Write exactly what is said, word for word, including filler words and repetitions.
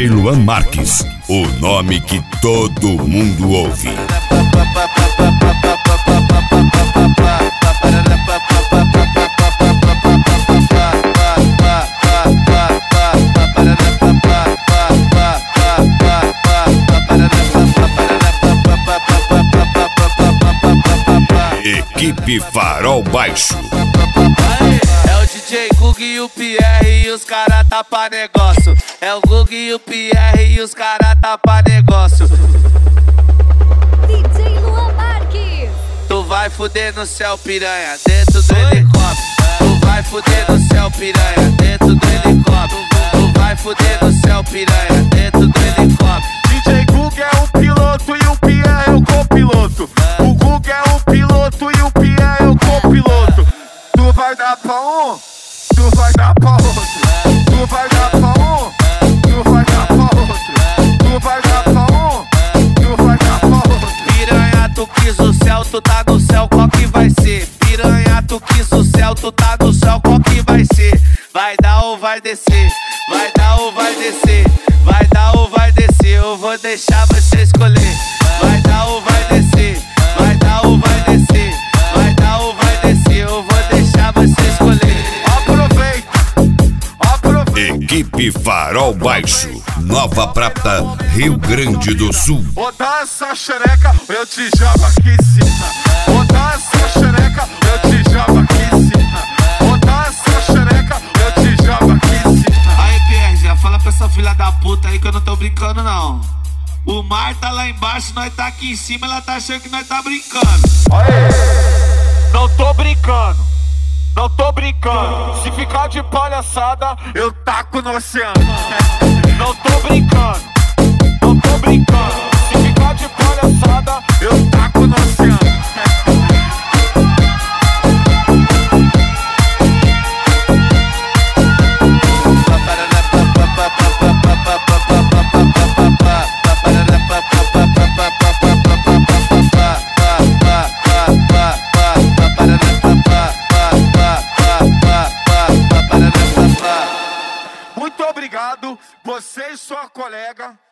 J Luan Marques, o nome que todo mundo ouve. Equipe Farol Baixo. É o D J Gug e o Pierre e os cara tá pra negócio. É o Gug e o Pierre e os cara tá pra negócio. D J Luan Marques. Tu vai fuder no céu, piranha, dentro do helicóptero. Tu vai fuder no céu, piranha, dentro do helicóptero. Tu vai fuder no céu, piranha, dentro do helicóptero. D J Gug é o piloto e o Pierre é o copiloto. O Gug é o piloto e o Pierre é o copiloto. Tu vai dar pra um, tu vai dar pra outro. Tu vai dar pra um, tu vai dar pra outro. Tu vai dar pra um, tu vai dar pra outro. Piranha, tu quis o céu, tu tá no céu, qual que vai ser? Piranha, tu quis o céu, tu tá no céu, qual que vai ser? Vai dar ou vai descer? Vai dar ou vai descer? Vai dar ou vai descer? Eu vou deixar você escolher. Vai dar ou vai descer? Vai dar ou vai descer? Vai dar ou vai descer? Eu vou deixar você escolher. Aproveita, aproveita. Equipe Farol Baixo, Nova Prata, Rio Grande do Sul. Vou dar essa xereca, eu te jogo aqui em cima. Vou dar essa xereca, eu te jogo aqui em cima. Vou dar essa xereca, eu te jogo aqui em cima. Aí, Pierre, já fala pra essa filha da puta aí que eu não tô brincando, não. O mar tá lá embaixo, nós tá aqui em cima, ela tá achando que nós tá brincando. Não tô brincando, não tô brincando. Se ficar de palhaçada, eu taco no oceano. Não tô brincando, não tô brincando. Se ficar de palhaçada, eu taco no oceano. Muito obrigado, você e sua colega.